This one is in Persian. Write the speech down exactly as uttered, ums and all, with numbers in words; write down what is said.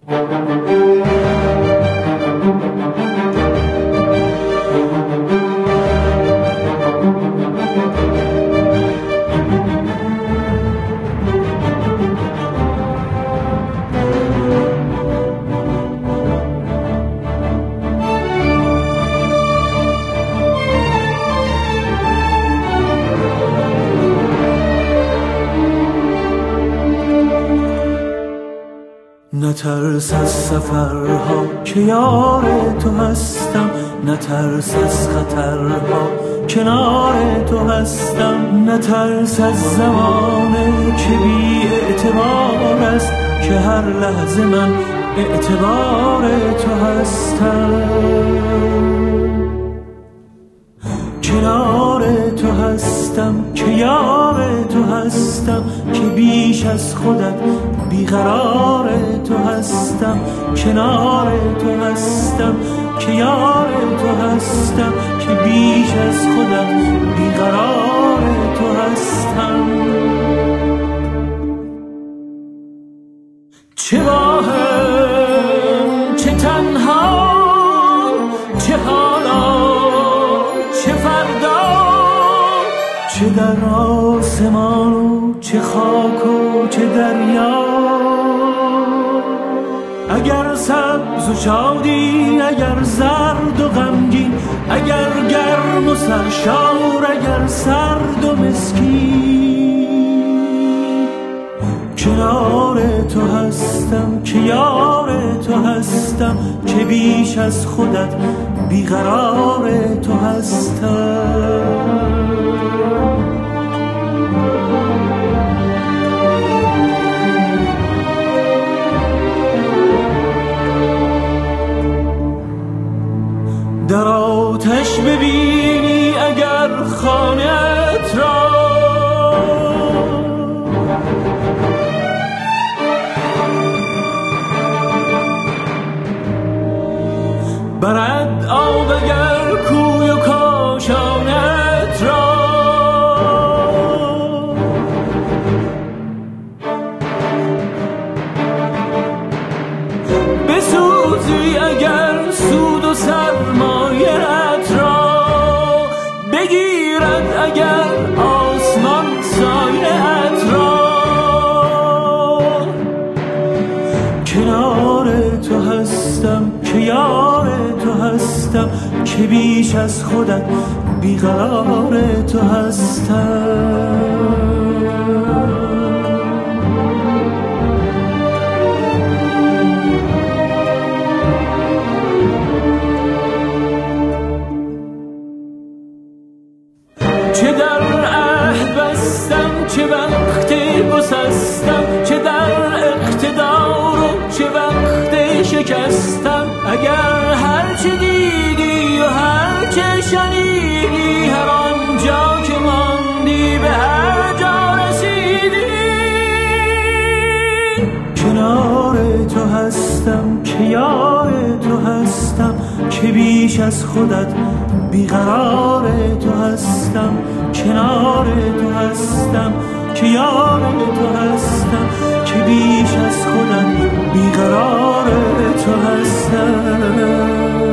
نترس از سفرها که یار تو هستم، نترس از خطرها کنار تو هستم، نترس از زمانه که بی اعتبار است که هر لحظه من اعتبار تو هستم. کنار تو هستم که یار تو هستم، که بیش از خودت بیقرار تو هستم. کنار تو هستم که یار تو هستم، که بیش از خودت بیقرار تو هستم. چه با هم چه تنها، چه حالا چه فردا، چه در آسمان و چه خاک و چه دریا. اگر سبز و شادی، اگر زرد و غمگین، اگر گرم و سرشار، اگر سرد و مسکین، کنار تو هستم که یار تو هستم، که بیش از خودت بیقرار تو هستم. در آتش ببینی اگر خانه‌ات را، برد آب اگر کوی و کاشانت را. بسوزی اگر سود و سرمایه‌ات را، بگیرد اگر آسمان سایه‌ات را. کنار تو هستم که یار تو هستم، که بیش از خودت بیقرار تو هستم. چه در عهد بستم، چه وقت گسستم، چه در اقتدار و چه وقت شکستم. اگر هر چه دیدی و هر چه شنیدی، هر آنجا که ماندی به هر جا رسیدی. کنار تو هستم که یار تو هستم، که بیش از خودت بیقرار تو هستم. کنار تو هستم که یار تو هستم، که بیش از خودت بیقرار تو هستم.